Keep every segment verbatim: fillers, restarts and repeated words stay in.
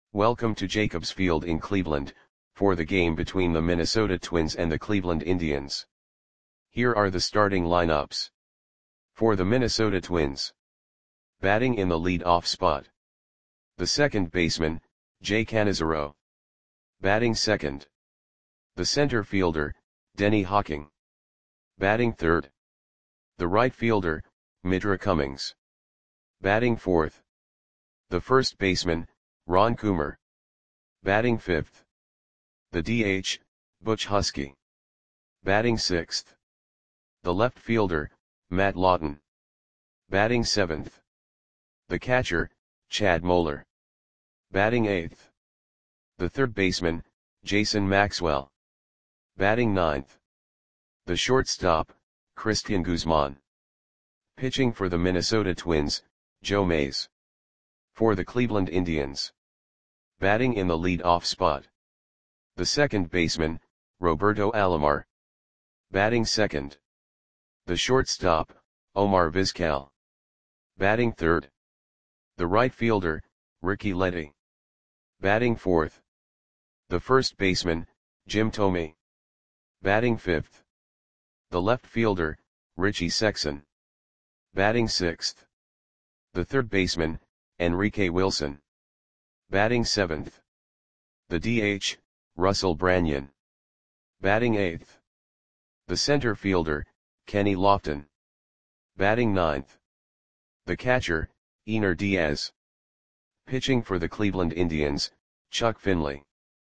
Welcome to Jacobs Field in Cleveland, for the game between the Minnesota Twins and the Cleveland Indians. Here are the starting lineups. For the Minnesota Twins. Batting in the lead-off spot. The second baseman, Jay Cannizzaro. Batting second. The center fielder, Denny Hawking. Batting third. The right fielder, Mitra Cummings. Batting fourth. The first baseman, Ron Coomer. Batting fifth. The D H, Butch Huskey. Batting sixth. The left fielder, Matt Lawton. Batting seventh. The catcher, Chad Moeller. Batting eighth. The third baseman, Jason Maxwell. Batting ninth. The shortstop, Christian Guzman. Pitching for the Minnesota Twins, Joe Mays. For the Cleveland Indians. Batting in the lead-off spot. The second baseman, Roberto Alomar. Batting second. The shortstop, Omar Vizquel. Batting third. The right fielder, Ricky Leddy. Batting fourth. The first baseman, Jim Thome. Batting fifth. The left fielder, Richie Sexson. Batting sixth. The third baseman, Enrique Wilson. Batting seventh. The D H, Russell Branyan. Batting eighth. The center fielder, Kenny Lofton. Batting ninth. The catcher, Einar Diaz. Pitching for the Cleveland Indians, Chuck Finley.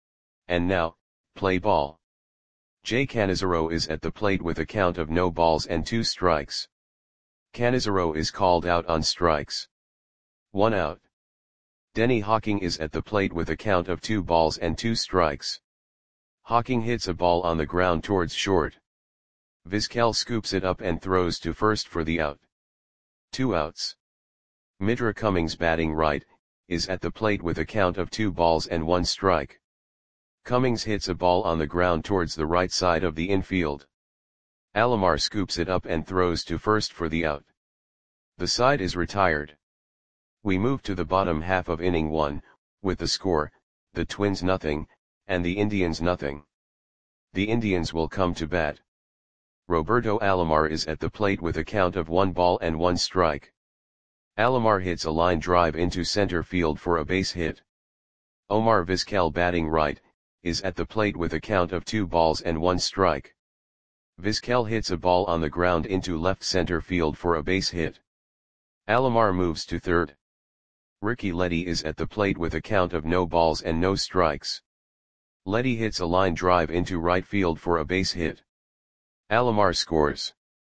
And now, play ball. Jay Cannizzaro is at the plate with a count of no balls and two strikes. Cannizzaro is called out on strikes. One out. Denny Hawking is at the plate with a count of two balls and two strikes. Hawking hits a ball on the ground towards short. Vizquel scoops it up and throws to first for the out. Two outs. Mitra Cummings, batting right, is at the plate with a count of two balls and one strike. Cummings hits a ball on the ground towards the right side of the infield. Alomar scoops it up and throws to first for the out. The side is retired. We move to the bottom half of inning one, with the score, the Twins nothing, and the Indians nothing. The Indians will come to bat. Roberto Alomar is at the plate with a count of one ball and one strike. Alomar hits a line drive into center field for a base hit. Omar Vizquel, batting right, is at the plate with a count of two balls and one strike. Vizquel hits a ball on the ground into left center field for a base hit. Alomar moves to third. Ricky Leddy is at the plate with a count of no balls and no strikes. Leddy hits a line drive into right field for a base hit. Alomar scores.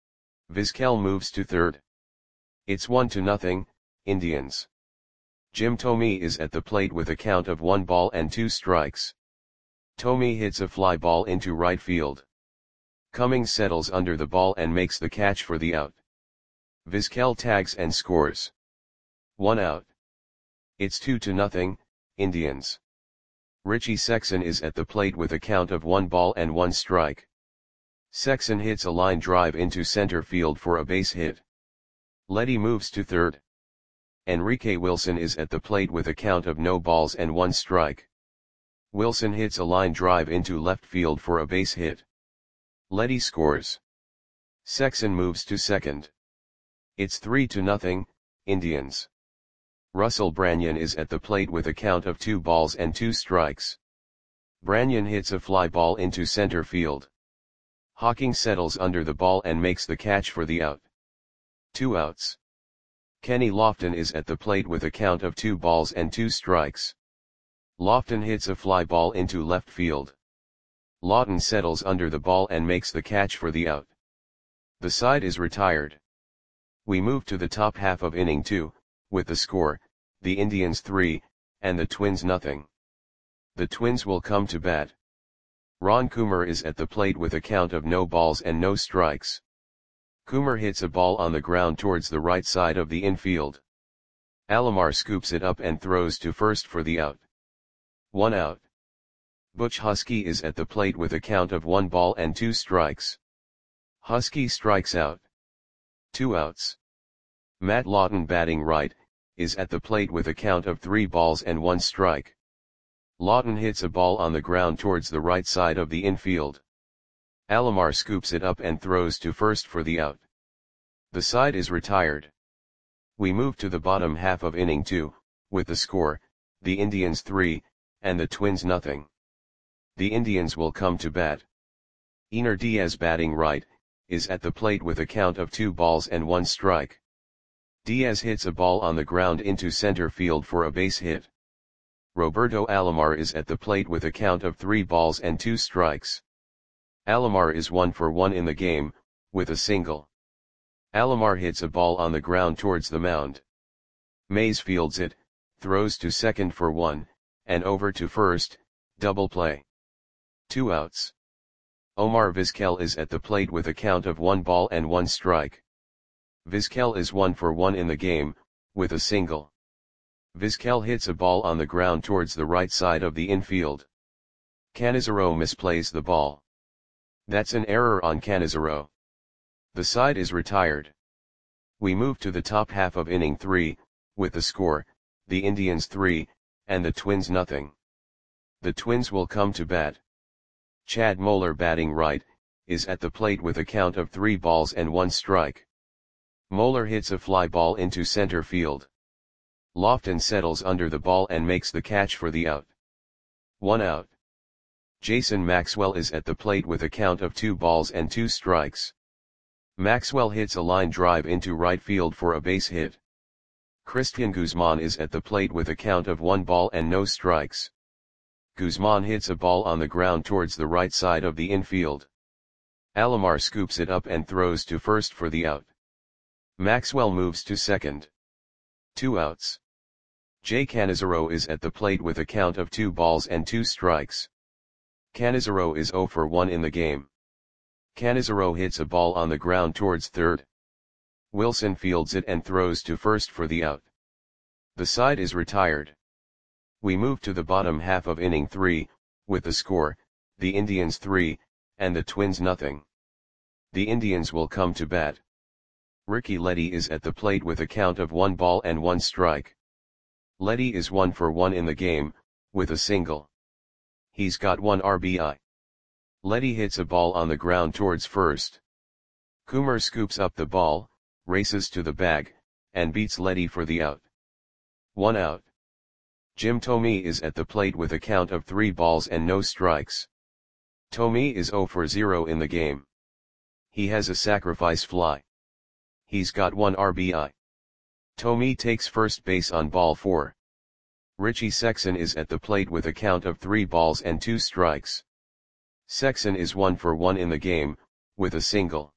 Vizquel moves to third. It's one to nothing, Indians. Jim Thome is at the plate with a count of one ball and two strikes. Thome hits a fly ball into right field. Cummings settles under the ball and makes the catch for the out. Vizquel tags and scores. One out. It's two to nothing, Indians. Richie Sexson is at the plate with a count of one ball and one strike. Sexson hits a line drive into center field for a base hit. Leddy moves to third. Enrique Wilson is at the plate with a count of no balls and one strike. Wilson hits a line drive into left field for a base hit. Leddy scores. Sexson moves to second. It's three to nothing, Indians. Russell Branyan is at the plate with a count of two balls and two strikes. Branyan hits a fly ball into center field. Hawking settles under the ball and makes the catch for the out. Two outs. Kenny Lofton is at the plate with a count of two balls and two strikes. Lofton hits a fly ball into left field. Lawton settles under the ball and makes the catch for the out. The side is retired. We move to the top half of inning two, with the score, the Indians three, and the Twins nothing. The Twins will come to bat. Ron Coomer is at the plate with a count of no balls and no strikes. Coomer hits a ball on the ground towards the right side of the infield. Alomar scoops it up and throws to first for the out. One out. Butch Huskey is at the plate with a count of one ball and two strikes. Huskey strikes out. Two outs. Matt Lawton, batting right, is at the plate with a count of three balls and one strike. Lawton hits a ball on the ground towards the right side of the infield. Alomar scoops it up and throws to first for the out. The side is retired. We move to the bottom half of inning two, with the score, the Indians three, and the Twins nothing. The Indians will come to bat. Einar Diaz, batting right, is at the plate with a count of two balls and one strike. Diaz hits a ball on the ground into center field for a base hit. Roberto Alomar is at the plate with a count of three balls and two strikes. Alomar is one for one in the game, with a single. Alomar hits a ball on the ground towards the mound. Mays fields it, throws to second for one, and over to first, double play. Two outs. Omar Vizquel is at the plate with a count of one ball and one strike. Vizquel is one for one in the game, with a single. Vizquel hits a ball on the ground towards the right side of the infield. Canizaro misplays the ball. That's an error on Canizaro. The side is retired. We move to the top half of inning three, with the score, the Indians three, and the Twins nothing. The Twins will come to bat. Chad Moeller, batting right, is at the plate with a count of three balls and one strike. Moeller hits a fly ball into center field. Lofton settles under the ball and makes the catch for the out. One out. Jason Maxwell is at the plate with a count of two balls and two strikes. Maxwell hits a line drive into right field for a base hit. Christian Guzman is at the plate with a count of one ball and no strikes. Guzman hits a ball on the ground towards the right side of the infield. Alomar scoops it up and throws to first for the out. Maxwell moves to second. Two outs. Jay Canizaro is at the plate with a count of two balls and two strikes. Canizaro is zero for one in the game. Canizaro hits a ball on the ground towards third. Wilson fields it and throws to first for the out. The side is retired. We move to the bottom half of inning three, with the score, the Indians three, and the Twins nothing. The Indians will come to bat. Ricky Leddy is at the plate with a count of one ball and one strike. Leddy is one for one in the game, with a single. He's got one R B I. Leddy hits a ball on the ground towards first. Coomer scoops up the ball, races to the bag, and beats Leddy for the out. One out. Jim Thome is at the plate with a count of three balls and no strikes. Thome is zero for zero in the game. He has a sacrifice fly. He's got one R B I. Thome takes first base on ball four. Richie Sexson is at the plate with a count of three balls and two strikes. Sexson is one for one in the game, with a single.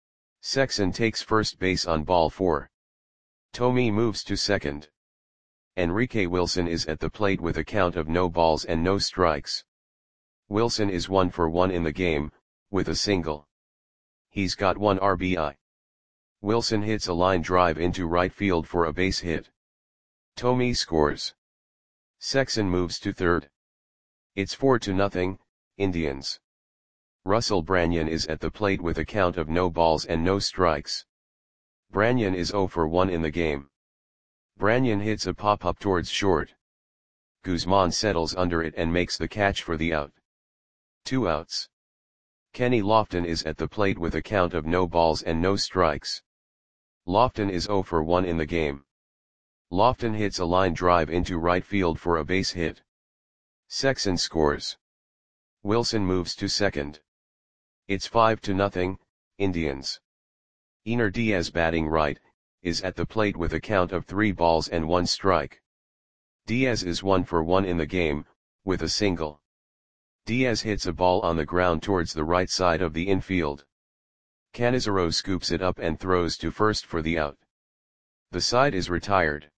Sexson takes first base on ball four. Thome moves to second. Enrique Wilson is at the plate with a count of no balls and no strikes. Wilson is one for one in the game, with a single. He's got one R B I. Wilson hits a line drive into right field for a base hit. Thome scores. Sexson moves to third. It's four to nothing, Indians. Russell Branyan is at the plate with a count of no balls and no strikes. Branyan is zero for one in the game. Branyan hits a pop-up towards short. Guzman settles under it and makes the catch for the out. Two outs. Kenny Lofton is at the plate with a count of no balls and no strikes. Lofton is zero for one in the game. Lofton hits a line drive into right field for a base hit. Sexson scores. Wilson moves to second. It's five to nothing, Indians. Einar Diaz, batting right, is at the plate with a count of three balls and one strike. Diaz is one for one in the game, with a single. Diaz hits a ball on the ground towards the right side of the infield. Canizaro scoops it up and throws to first for the out. The side is retired.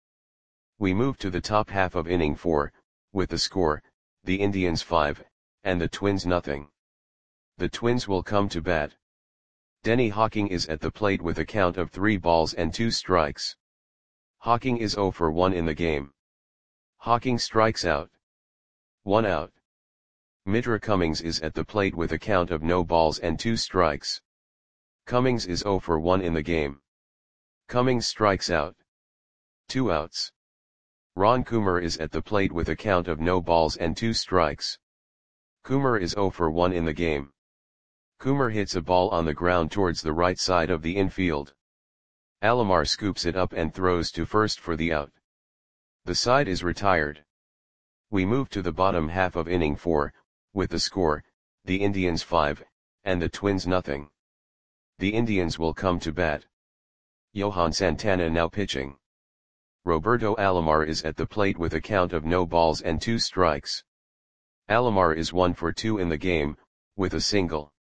We move to the top half of inning four, with the score, the Indians five, and the Twins nothing. The Twins will come to bat. Denny Hawking is at the plate with a count of three balls and two strikes. Hawking is zero for one in the game. Hawking strikes out. One out. Mitra Cummings is at the plate with a count of no balls and two strikes. Cummings is zero for one in the game. Cummings strikes out. Two outs. Ron Kumar is at the plate with a count of no balls and two strikes. Kumar is zero for one in the game. Kumar hits a ball on the ground towards the right side of the infield. Alomar scoops it up and throws to first for the out. The side is retired. We move to the bottom half of inning four, with the score, the Indians five, and the Twins nothing. The Indians will come to bat. Johan Santana now pitching. Roberto Alomar is at the plate with a count of no balls and two strikes. Alomar is one for two in the game, with a single.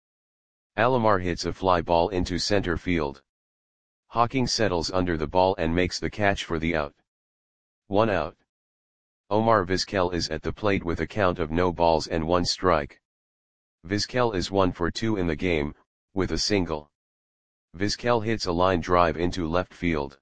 Alomar hits a fly ball into center field. Hawking settles under the ball and makes the catch for the out. One out. Omar Vizquel is at the plate with a count of no balls and one strike. Vizquel is one for two in the game, with a single. Vizquel hits a line drive into left field.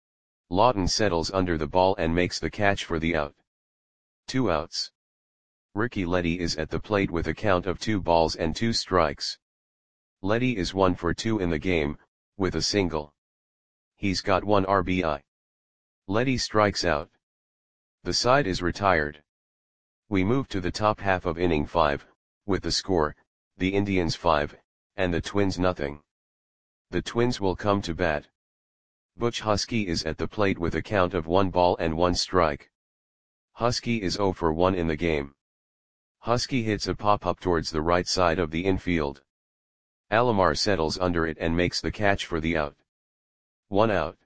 Lawton settles under the ball and makes the catch for the out. Two outs. Ricky Leddy is at the plate with a count of two balls and two strikes. Leddy is one for two in the game, with a single. He's got one R B I. Leddy strikes out. The side is retired. We move to the top half of inning five, with the score, the Indians five, and the Twins nothing. The Twins will come to bat. Butch Husky is at the plate with a count of one ball and one strike. Husky is zero for one in the game. Husky hits a pop-up towards the right side of the infield. Alomar settles under it and makes the catch for the out. One out.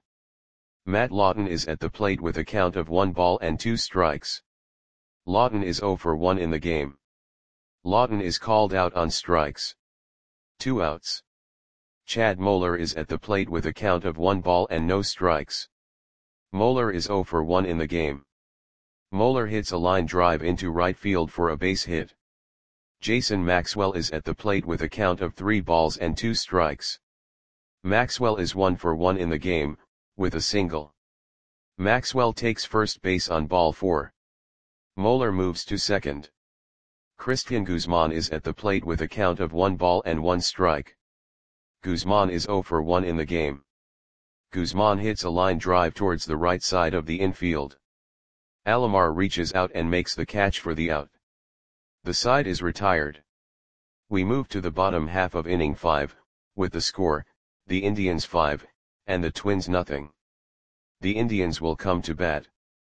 Matt Lawton is at the plate with a count of one ball and two strikes. Lawton is zero for one in the game. Lawton is called out on strikes. Two outs. Chad Moeller is at the plate with a count of one ball and no strikes. Moeller is zero for one in the game. Moeller hits a line drive into right field for a base hit. Jason Maxwell is at the plate with a count of three balls and two strikes. Maxwell is one for one in the game, with a single. Maxwell takes first base on ball four. Moeller moves to second. Christian Guzman is at the plate with a count of one ball and one strike. Guzman is zero for one in the game. Guzman hits a line drive towards the right side of the infield. Alomar reaches out and makes the catch for the out. The side is retired. We move to the bottom half of inning five, with the score, the Indians five, and the Twins nothing. The Indians will come to bat.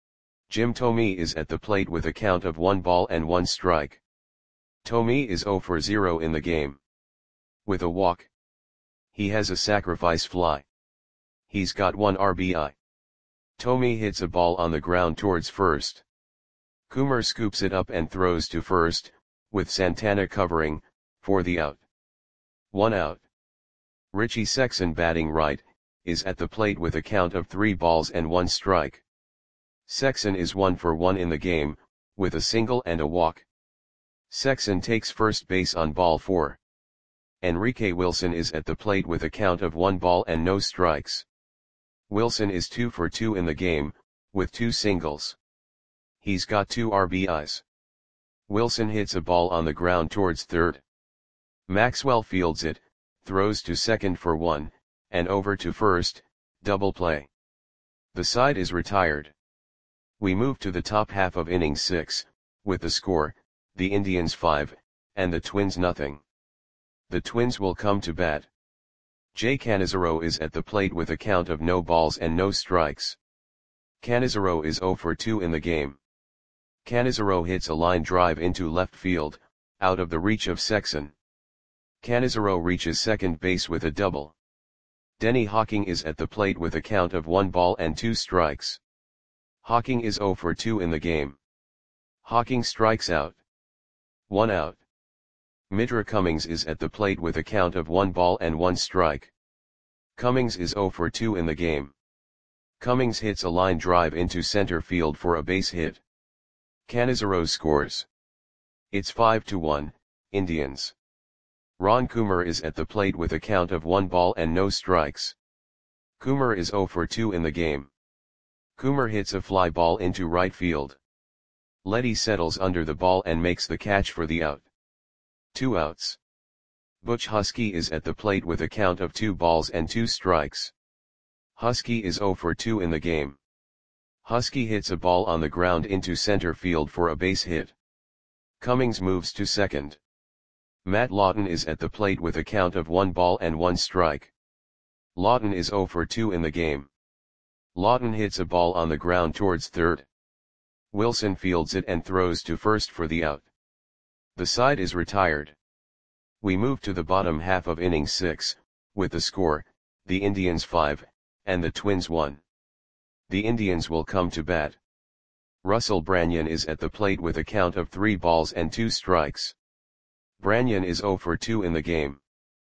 Jim Thome is at the plate with a count of one ball and one strike. Thome is zero for zero in the game. With a walk. He has a sacrifice fly. He's got one R B I. Thome hits a ball on the ground towards first. Kumar scoops it up and throws to first, with Santana covering, for the out. One out. Richie Sexson batting right, is at the plate with a count of three balls and one strike. Sexson is one for one in the game, with a single and a walk. Sexson takes first base on ball four. Enrique Wilson is at the plate with a count of one ball and no strikes. Wilson is two for two in the game, with two singles. He's got two R B Is. Wilson hits a ball on the ground towards third. Maxwell fields it, throws to second for one, and over to first, double play. The side is retired. We move to the top half of inning six, with the score, the Indians five, and the Twins nothing. The Twins will come to bat. Jay Canizaro is at the plate with a count of no balls and no strikes. Canizaro is zero for two in the game. Canizaro hits a line drive into left field, out of the reach of Sexson. Canizaro reaches second base with a double. Denny Hawking is at the plate with a count of one ball and two strikes. Hawking is zero for two in the game. Hawking strikes out. One out. Mitra Cummings is at the plate with a count of one ball and one strike. Cummings is zero for two in the game. Cummings hits a line drive into center field for a base hit. Canizaro scores. It's five to one, Indians. Ron Kumar is at the plate with a count of one ball and no strikes. Kumar is zero for two in the game. Kumar hits a fly ball into right field. Leddy settles under the ball and makes the catch for the out. Two outs. Butch Husky is at the plate with a count of two balls and two strikes. Husky is zero for two in the game. Husky hits a ball on the ground into center field for a base hit. Cummings moves to second. Matt Lawton is at the plate with a count of one ball and one strike. Lawton is zero for two in the game. Lawton hits a ball on the ground towards third. Wilson fields it and throws to first for the out. The side is retired. We move to the bottom half of inning six, with the score, the Indians five, and the Twins one. The Indians will come to bat. Russell Branyan is at the plate with a count of three balls and two strikes. Branyan is zero for two in the game.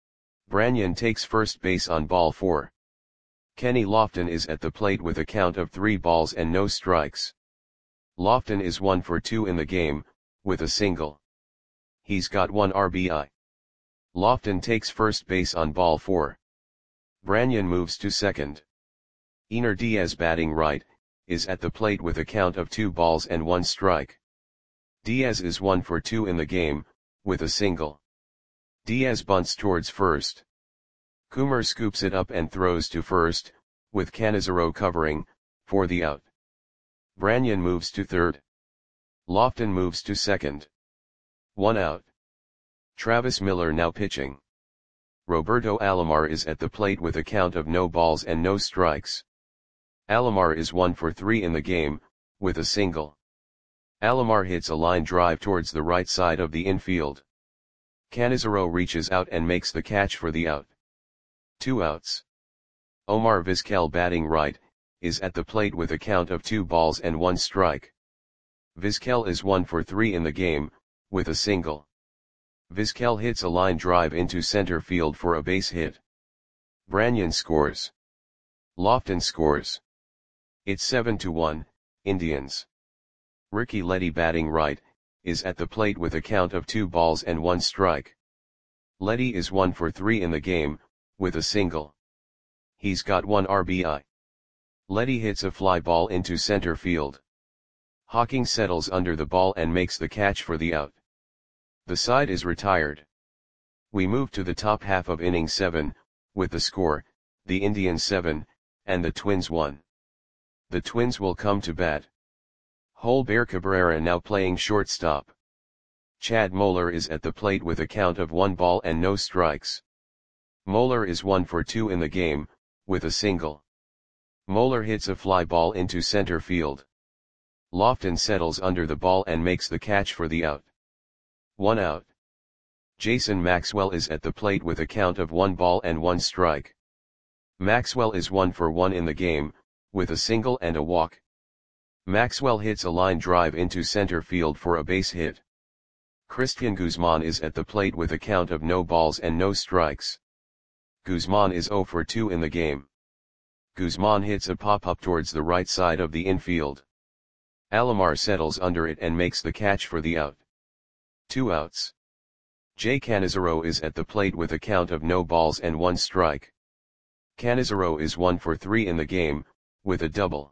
Branyan takes first base on ball four. Kenny Lofton is at the plate with a count of three balls and no strikes. Lofton is one for two in the game, with a single. He's got one R B I. Lofton takes first base on ball four. Branyan moves to second. Ener Diaz, batting right, is at the plate with a count of two balls and one strike. Diaz is one for two in the game, with a single. Diaz bunts towards first. Coomer scoops it up and throws to first, with Canizaro covering, for the out. Branyan moves to third. Lofton moves to second. One out. Travis Miller now pitching. Roberto Alomar is at the plate with a count of no balls and no strikes. Alomar is one for three in the game, with a single. Alomar hits a line drive towards the right side of the infield. Canizaro reaches out and makes the catch for the out. Two outs. Omar Vizquel, batting right, is at the plate with a count of two balls and one strike. Vizquel is one for three in the game, with a single. Vizquel hits a line drive into center field for a base hit. Branyan scores. Lofton scores. It's seven to one, Indians. Ricky Letty, batting right, is at the plate with a count of two balls and one strike. Letty is one for three in the game, with a single. He's got one R B I. Letty hits a fly ball into center field. Hawking settles under the ball and makes the catch for the out. The side is retired. We move to the top half of inning seven, with the score, the Indians seven, and the Twins one. The Twins will come to bat. Holber Cabrera now playing shortstop. Chad Moeller is at the plate with a count of one ball and no strikes. Moeller is one for two in the game, with a single. Moeller hits a fly ball into center field. Lofton settles under the ball and makes the catch for the out. One out. Jason Maxwell is at the plate with a count of one ball and one strike. Maxwell is one for one in the game, with a single and a walk. Maxwell hits a line drive into center field for a base hit. Christian Guzman is at the plate with a count of no balls and no strikes. Guzman is zero for two in the game. Guzman hits a pop-up towards the right side of the infield. Alomar settles under it and makes the catch for the out. Two outs. Jay Canizaro is at the plate with a count of no balls and one strike. Canizaro is one for three in the game, with a double.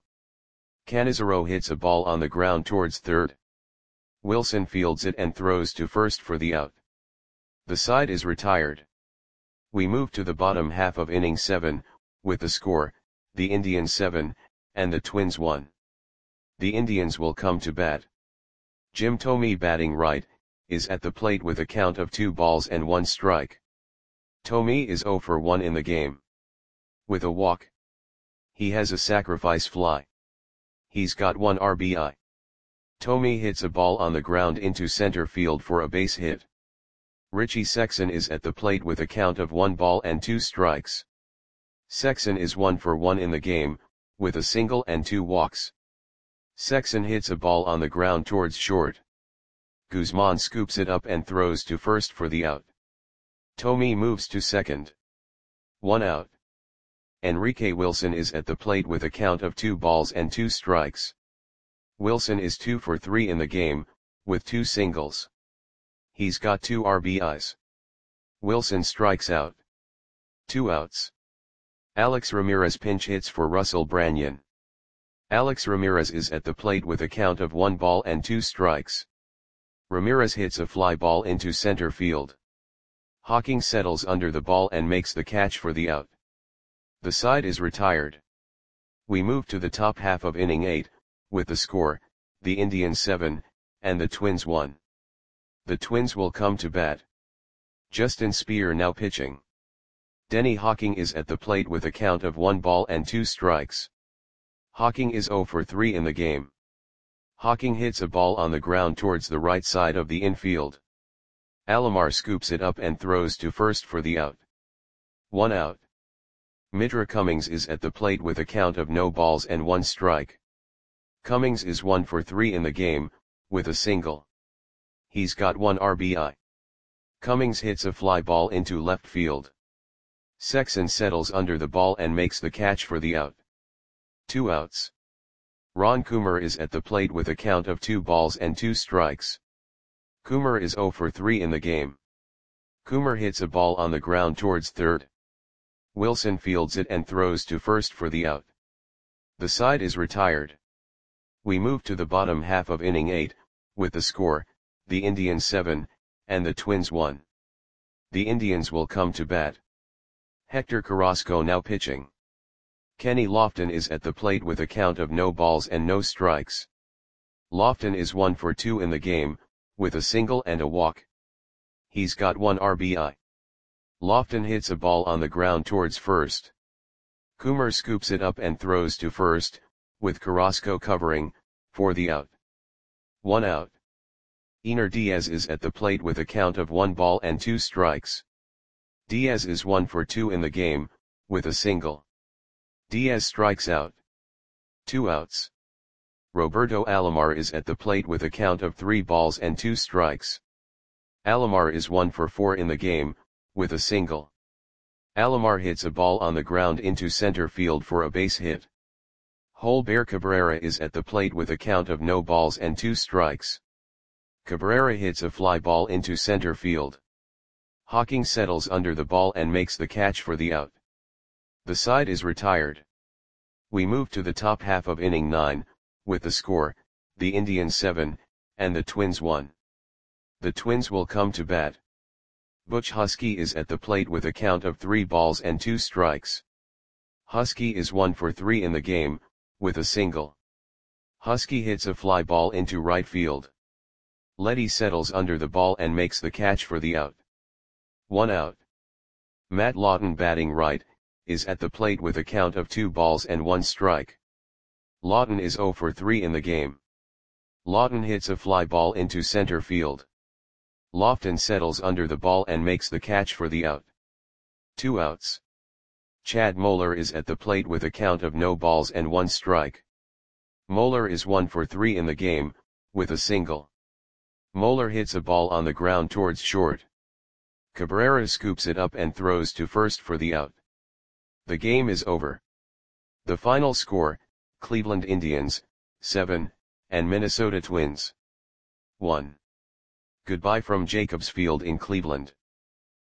Canizaro hits a ball on the ground towards third. Wilson fields it and throws to first for the out. The side is retired. We move to the bottom half of inning seven, with the score, the Indians seven, and the Twins one. The Indians will come to bat. Jim Thome, batting right, is at the plate with a count of two balls and one strike. Thome is zero for one in the game. With a walk. He has a sacrifice fly. He's got one R B I. Thome hits a ball on the ground into center field for a base hit. Richie Sexson is at the plate with a count of one ball and two strikes. Sexson is one for one in the game, with a single and two walks. Sexson hits a ball on the ground towards short. Guzman scoops it up and throws to first for the out. Thome moves to second. One out. Enrique Wilson is at the plate with a count of two balls and two strikes. Wilson is two for three in the game, with two singles. He's got two R B Is. Wilson strikes out. Two outs. Alex Ramirez pinch hits for Russell Branyan. Alex Ramirez is at the plate with a count of one ball and two strikes. Ramirez hits a fly ball into center field. Hawking settles under the ball and makes the catch for the out. The side is retired. We move to the top half of inning eight, with the score, the Indians seven, and the Twins one. The Twins will come to bat. Justin Speer now pitching. Denny Hawking is at the plate with a count of one ball and two strikes. Hawking is zero for three in the game. Hawking hits a ball on the ground towards the right side of the infield. Alomar scoops it up and throws to first for the out. One out. Mitra Cummings is at the plate with a count of no balls and one strike. Cummings is one for three in the game, with a single. He's got one R B I. Cummings hits a fly ball into left field. Sexson settles under the ball and makes the catch for the out. Two outs. Ron Coomer is at the plate with a count of two balls and two strikes. Coomer is zero for three in the game. Coomer hits a ball on the ground towards third. Wilson fields it and throws to first for the out. The side is retired. We move to the bottom half of inning eight, with the score, the Indians seven, and the Twins one. The Indians will come to bat. Hector Carrasco now pitching. Kenny Lofton is at the plate with a count of no balls and no strikes. Lofton is one for two in the game, with a single and a walk. He's got one R B I. Lofton hits a ball on the ground towards first. Coomer scoops it up and throws to first, with Carrasco covering, for the out. One out. Ener Diaz is at the plate with a count of one ball and two strikes. Diaz is one for two in the game, with a single. Diaz strikes out. Two outs. Roberto Alomar is at the plate with a count of three balls and two strikes. Alomar is one for four in the game, with a single. Alomar hits a ball on the ground into center field for a base hit. Holber Cabrera is at the plate with a count of no balls and two strikes. Cabrera hits a fly ball into center field. Hawking settles under the ball and makes the catch for the out. The side is retired. We move to the top half of inning nine, with the score, the Indians seven, and the Twins one. The Twins will come to bat. Butch Husky is at the plate with a count of three balls and two strikes. Husky is one for three in the game, with a single. Husky hits a fly ball into right field. Letty settles under the ball and makes the catch for the out. One out. Matt Lawton batting right, is at the plate with a count of two balls and one strike. Lawton is zero for three in the game. Lawton hits a fly ball into center field. Lofton settles under the ball and makes the catch for the out. Two outs. Chad Moeller is at the plate with a count of no balls and one strike. Moeller is one for three in the game, with a single. Moeller hits a ball on the ground towards short. Cabrera scoops it up and throws to first for the out. The game is over. The final score, Cleveland Indians, seven, and Minnesota Twins, one. Goodbye from Jacobs Field in Cleveland.